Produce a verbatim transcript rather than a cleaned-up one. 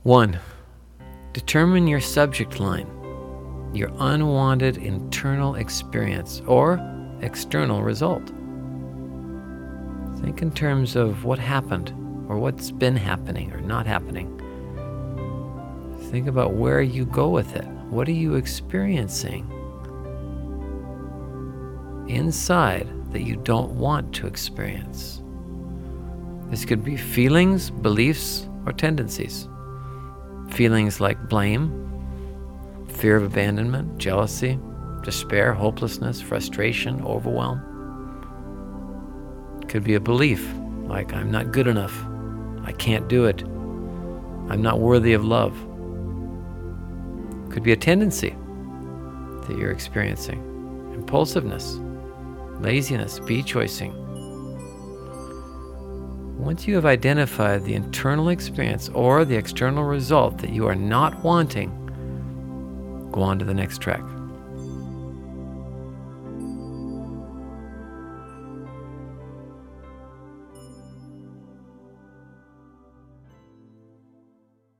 One, determine your subject line, your unwanted internal experience or external result. Think in terms of what happened or what's been happening or not happening. Think about where you go with it. What are you experiencing inside that you don't want to experience? This could be feelings, beliefs, or tendencies. Feelings like blame, fear of abandonment, jealousy, despair, hopelessness, frustration, overwhelm. It could be a belief like I'm not good enough, I can't do it, I'm not worthy of love. It could be a tendency that you're experiencing, impulsiveness, laziness, be-choicing. Once you have identified the internal experience or the external result that you are not wanting, go on to the next track.